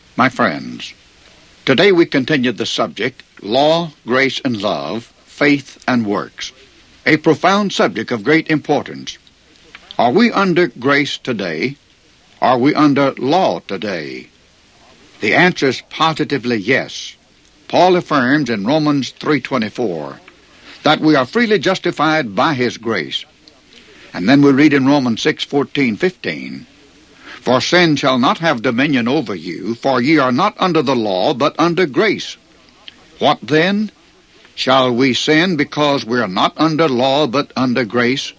My friends, today we continue the subject, Law, Grace, and Love, Faith and Works, a profound subject of great importance. Are we under grace today? Are we under law today? The answer is positively yes. Paul affirms in Romans 3:24 that we are freely justified by his grace. And then we read in Romans 6:14-15, For sin shall not have dominion over you, for ye are not under the law, but under grace. What then? Shall we sin because we are not under law, but under grace?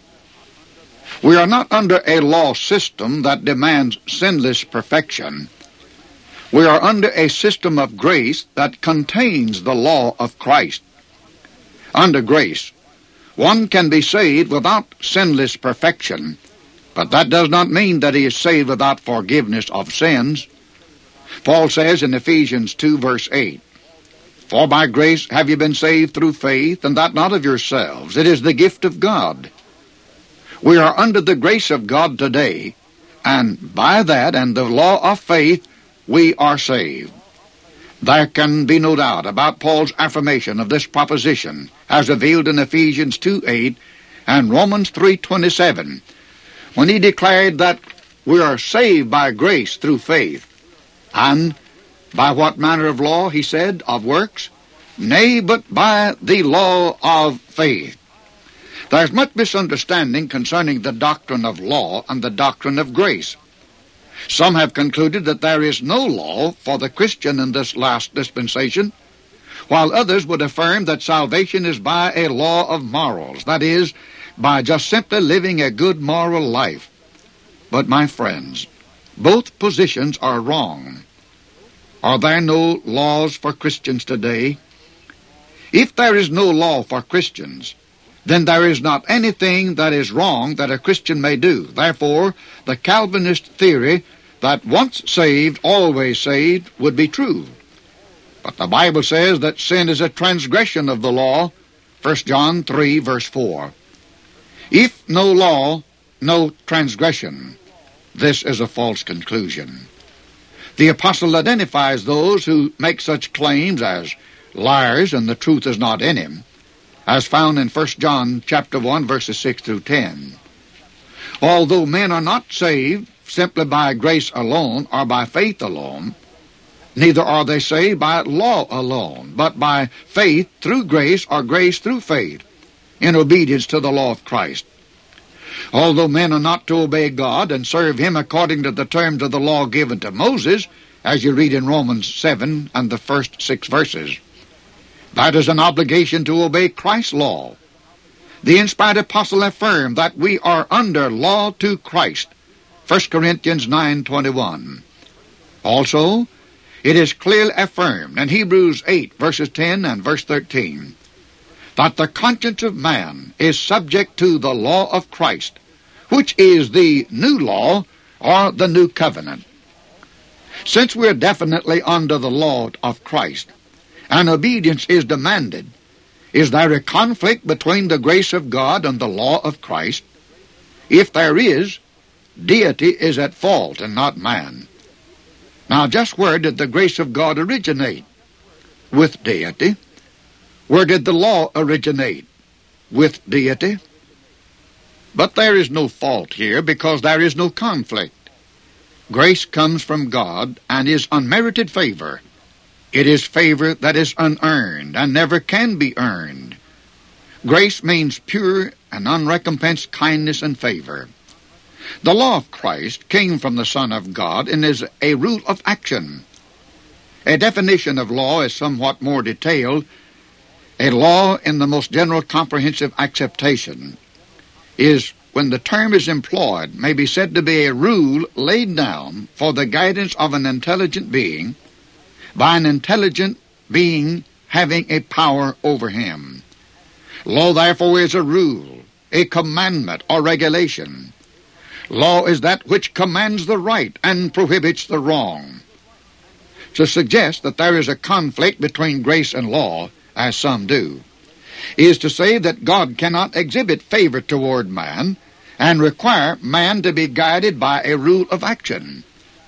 We are not under a law system that demands sinless perfection. We are under a system of grace that contains the law of Christ. Under grace, one can be saved without sinless perfection, but that does not mean that he is saved without forgiveness of sins. Paul says in Ephesians 2 verse 8, For by grace have you been saved through faith, and that not of yourselves. It is the gift of God. We are under the grace of God today, and by that and the law of faith, we are saved. There can be no doubt about Paul's affirmation of this proposition, as revealed in Ephesians 2:8 and Romans 3:27, when he declared that we are saved by grace through faith. And by what manner of law, he said, of works? Nay, but by the law of faith. There's much misunderstanding concerning the doctrine of law and the doctrine of grace. Some have concluded that there is no law for the Christian in this last dispensation, while others would affirm that salvation is by a law of morals, that is, by just simply living a good moral life. But my friends, both positions are wrong. Are there no laws for Christians today? If there is no law for Christians, then there is not anything that is wrong that a Christian may do. Therefore, the Calvinist theory that once saved, always saved would be true. But the Bible says that sin is a transgression of the law, 1 John 3, verse 4. If no law, no transgression, this is a false conclusion. The apostle identifies those who make such claims as liars and the truth is not in him, as found in 1 John chapter 1, verses 6 through 10. Although men are not saved simply by grace alone or by faith alone, neither are they saved by law alone, but by faith through grace or grace through faith, in obedience to the law of Christ. Although men are not to obey God and serve him according to the terms of the law given to Moses, as you read in Romans 7 and the first 6 verses, that is an obligation to obey Christ's law. The inspired apostle affirmed that we are under law to Christ, 1 Corinthians 9:21. Also, it is clearly affirmed in Hebrews 8, verses 10 and verse 13, that the conscience of man is subject to the law of Christ, which is the new law or the new covenant. Since we're definitely under the law of Christ, and obedience is demanded, is there a conflict between the grace of God and the law of Christ? If there is, deity is at fault and not man. Now, just where did the grace of God originate? With deity. Where did the law originate? With deity. But there is no fault here because there is no conflict. Grace comes from God and is unmerited favor. It is favor that is unearned and never can be earned. Grace means pure and unrecompensed kindness and favor. The law of Christ came from the Son of God and is a rule of action. A definition of law is somewhat more detailed. A law in the most general comprehensive acceptation is when the term is employed may be said to be a rule laid down for the guidance of an intelligent being by an intelligent being having a power over him. Law, therefore, is a rule, a commandment, or regulation. Law is that which commands the right and prohibits the wrong. To suggest that there is a conflict between grace and law, as some do, is to say that God cannot exhibit favor toward man and require man to be guided by a rule of action.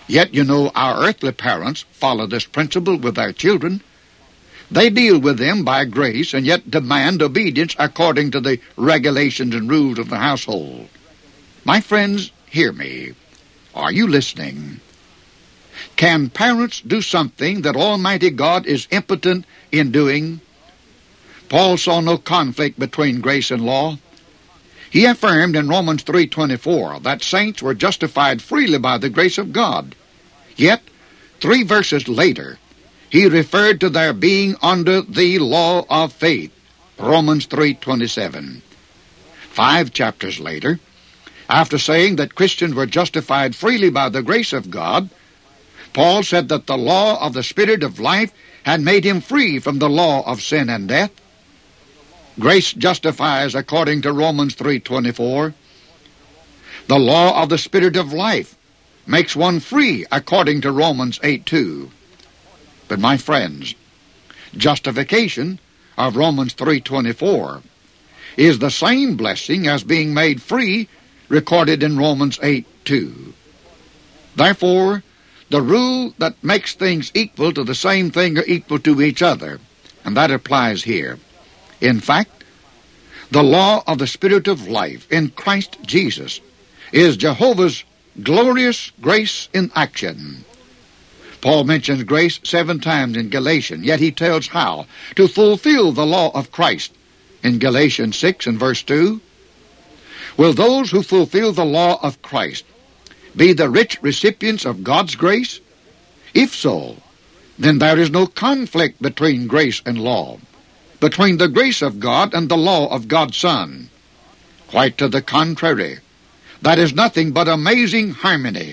Yet, you know, our earthly parents follow this principle with their children. They deal with them by grace and yet demand obedience according to the regulations and rules of the household. My friends, hear me. Are you listening? Can parents do something that Almighty God is impotent in doing? Paul saw no conflict between grace and law. He affirmed in Romans 3:24 that saints were justified freely by the grace of God. Yet, 3 verses later, he referred to their being under the law of faith, Romans 3:27. 5 chapters later, after saying that Christians were justified freely by the grace of God, Paul said that the law of the Spirit of life had made him free from the law of sin and death. Grace justifies according to Romans 3:24. The law of the Spirit of life makes one free according to Romans 8:2. But my friends, justification of Romans 3:24 is the same blessing as being made free recorded in Romans 8:2. Therefore, the rule that makes things equal to the same thing are equal to each other, and that applies here. In fact, the law of the Spirit of life in Christ Jesus is Jehovah's glorious grace in action. Paul mentions grace 7 times in Galatians, yet he tells how to fulfill the law of Christ in Galatians 6 and verse 2. Will those who fulfill the law of Christ be the rich recipients of God's grace? If so, then there is no conflict between grace and law, between the grace of God and the law of God's Son. Quite to the contrary. That is nothing but amazing harmony.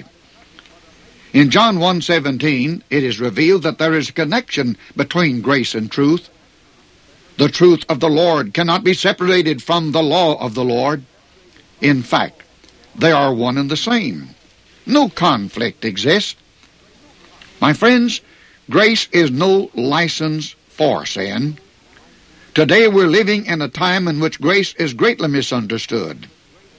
In John 1:17, it is revealed that there is a connection between grace and truth. The truth of the Lord cannot be separated from the law of the Lord. In fact, they are one and the same. No conflict exists. My friends, grace is no license for sin. Today we're living in a time in which grace is greatly misunderstood.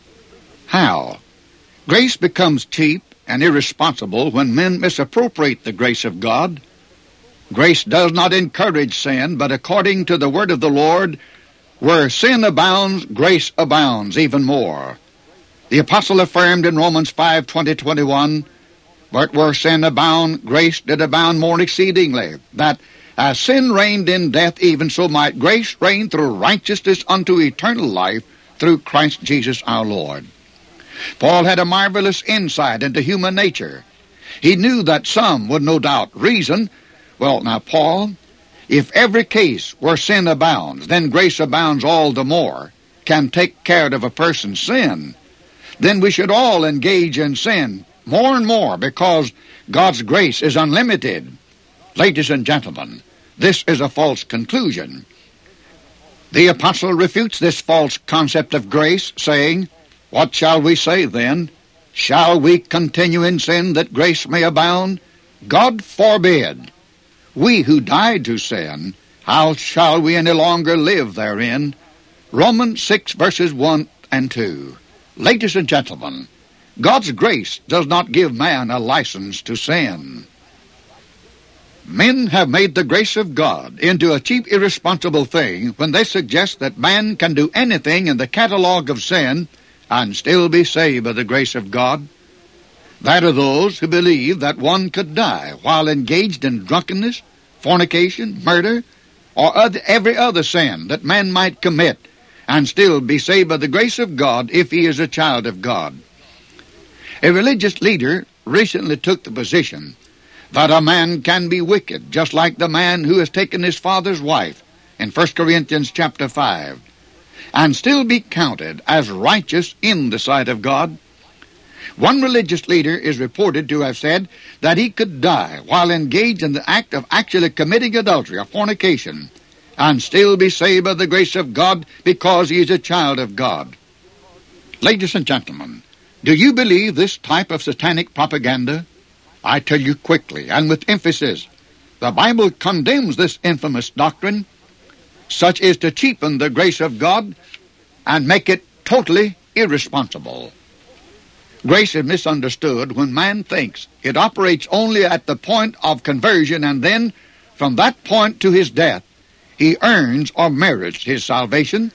How? Grace becomes cheap and irresponsible when men misappropriate the grace of God. Grace does not encourage sin, but according to the word of the Lord, where sin abounds, grace abounds even more. The apostle affirmed in Romans 5:20-21, but where sin abound, grace did abound more exceedingly, that as sin reigned in death, even so might grace reign through righteousness unto eternal life through Christ Jesus our Lord. Paul had a marvelous insight into human nature. He knew that some would no doubt reason, well, now, Paul, if every case where sin abounds, then grace abounds all the more, can take care of a person's sin, then we should all engage in sin more and more because God's grace is unlimited. Ladies and gentlemen, this is a false conclusion. The apostle refutes this false concept of grace, saying, "What shall we say then? Shall we continue in sin that grace may abound? God forbid. We who died to sin, how shall we any longer live therein?" Romans 6 verses 1 and 2. Ladies and gentlemen, God's grace does not give man a license to sin. Men have made the grace of God into a cheap, irresponsible thing when they suggest that man can do anything in the catalog of sin and still be saved by the grace of God. That are those who believe that one could die while engaged in drunkenness, fornication, murder, or every other sin that man might commit and still be saved by the grace of God if he is a child of God. A religious leader recently took the position that a man can be wicked, just like the man who has taken his father's wife in 1 Corinthians chapter 5, and still be counted as righteous in the sight of God. One religious leader is reported to have said that he could die while engaged in the act of actually committing adultery or fornication and still be saved by the grace of God because he is a child of God. Ladies and gentlemen, do you believe this type of satanic propaganda? I tell you quickly and with emphasis, the Bible condemns this infamous doctrine. Such is to cheapen the grace of God and make it totally irresponsible. Grace is misunderstood when man thinks it operates only at the point of conversion, and then from that point to his death he earns or merits his salvation.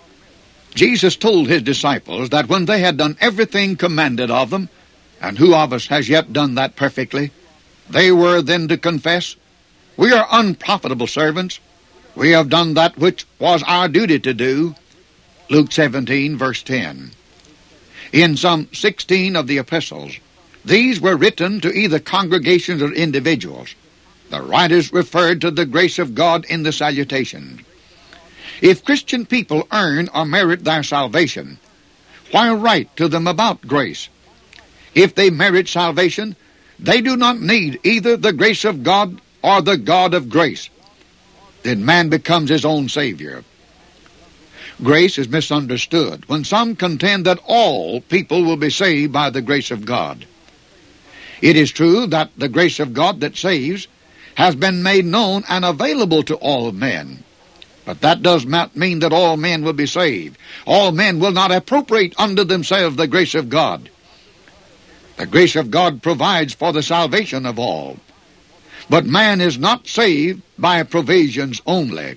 Jesus told his disciples that when they had done everything commanded of them, and who of us has yet done that perfectly, they were then to confess, "We are unprofitable servants. We have done that which was our duty to do." Luke 17, verse 10. In some 16 of the epistles, these were written to either congregations or individuals. The writers referred to the grace of God in the salutation. If Christian people earn or merit their salvation, why write to them about grace? If they merit salvation, they do not need either the grace of God or the God of grace. Then man becomes his own Savior. Grace is misunderstood when some contend that all people will be saved by the grace of God. It is true that the grace of God that saves has been made known and available to all men. But that does not mean that all men will be saved. All men will not appropriate unto themselves the grace of God. The grace of God provides for the salvation of all. But man is not saved by provisions only.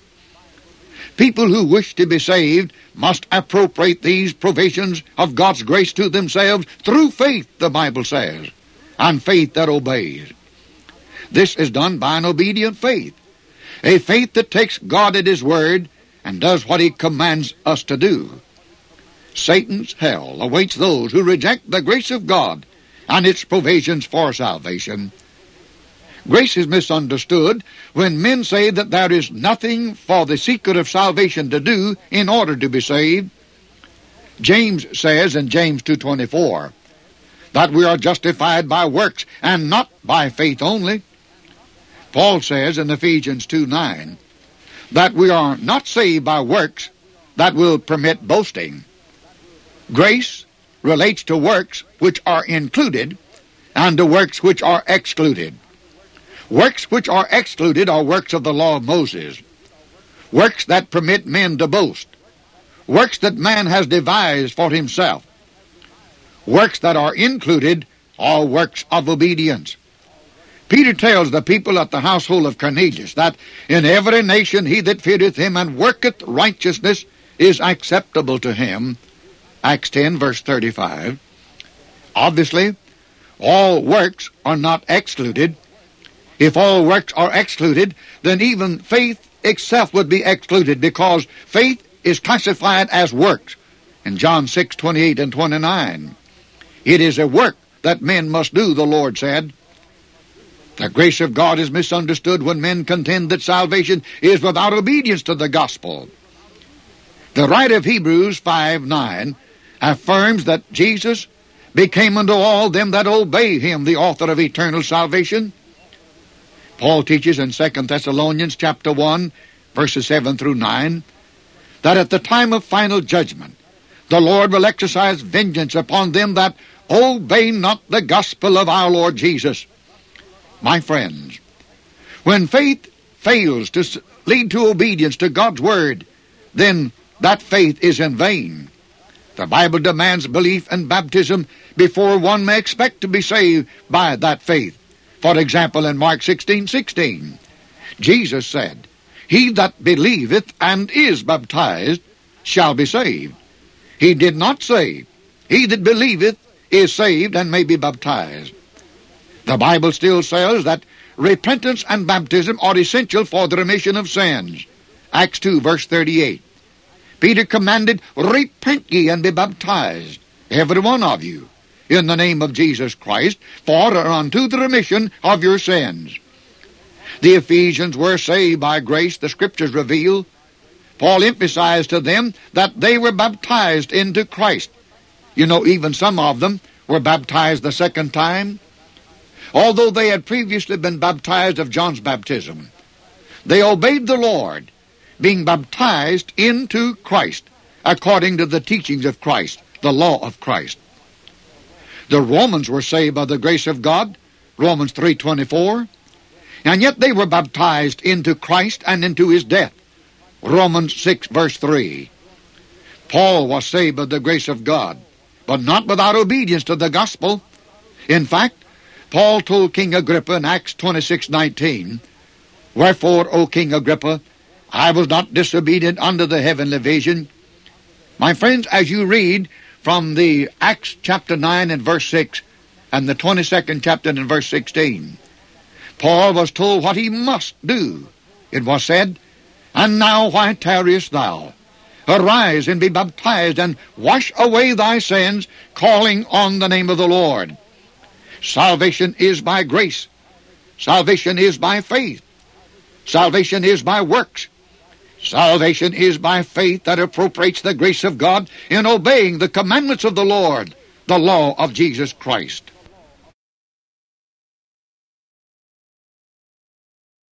People who wish to be saved must appropriate these provisions of God's grace to themselves through faith, the Bible says, and faith that obeys. This is done by an obedient faith, a faith that takes God at His word and does what He commands us to do. Satan's hell awaits those who reject the grace of God and its provisions for salvation. Grace is misunderstood when men say that there is nothing for the seeker of salvation to do in order to be saved. James says in James 2:24 that we are justified by works and not by faith only. Paul says in Ephesians 2:9 that we are not saved by works that will permit boasting. Grace relates to works which are included and to works which are excluded. Works which are excluded are works of the law of Moses, works that permit men to boast, works that man has devised for himself. Works that are included are works of obedience. Peter tells the people at the household of Cornelius that in every nation he that feareth him and worketh righteousness is acceptable to him. Acts 10, verse 35. Obviously, all works are not excluded. If all works are excluded, then even faith itself would be excluded, because faith is classified as works in John 6:28 and 29. It is a work that men must do, the Lord said. The grace of God is misunderstood when men contend that salvation is without obedience to the gospel. The writer of Hebrews 5:9 affirms that Jesus became unto all them that obey him the author of eternal salvation. Paul teaches in 2 Thessalonians chapter 1, verses 7 through 9, that at the time of final judgment, the Lord will exercise vengeance upon them that obey not the gospel of our Lord Jesus. My friends, when faith fails to lead to obedience to God's word, then that faith is in vain. The Bible demands belief and baptism before one may expect to be saved by that faith. For example, in Mark 16:16, Jesus said, "He that believeth and is baptized shall be saved." He did not say, "He that believeth is saved and may be baptized." The Bible still says that repentance and baptism are essential for the remission of sins. Acts 2, verse 38. Peter commanded, "Repent ye and be baptized, every one of you, in the name of Jesus Christ, for or unto the remission of your sins." The Ephesians were saved by grace, the Scriptures reveal. Paul emphasized to them that they were baptized into Christ. You know, even some of them were baptized the second time. Although they had previously been baptized of John's baptism, they obeyed the Lord, being baptized into Christ, according to the teachings of Christ, the law of Christ. The Romans were saved by the grace of God, Romans 3:24, and yet they were baptized into Christ and into his death, Romans 6, verse 3. Paul was saved by the grace of God, but not without obedience to the gospel. In fact, Paul told King Agrippa in Acts 26:19, "Wherefore, O King Agrippa, I was not disobedient unto the heavenly vision." My friends, as you read from the Acts chapter 9 and verse 6 and the 22nd chapter and verse 16, Paul was told what he must do. It was said, "And now why tarriest thou? Arise and be baptized and wash away thy sins, calling on the name of the Lord." Salvation is by grace. Salvation is by faith. Salvation is by works. Salvation is by faith that appropriates the grace of God in obeying the commandments of the Lord, the law of Jesus Christ.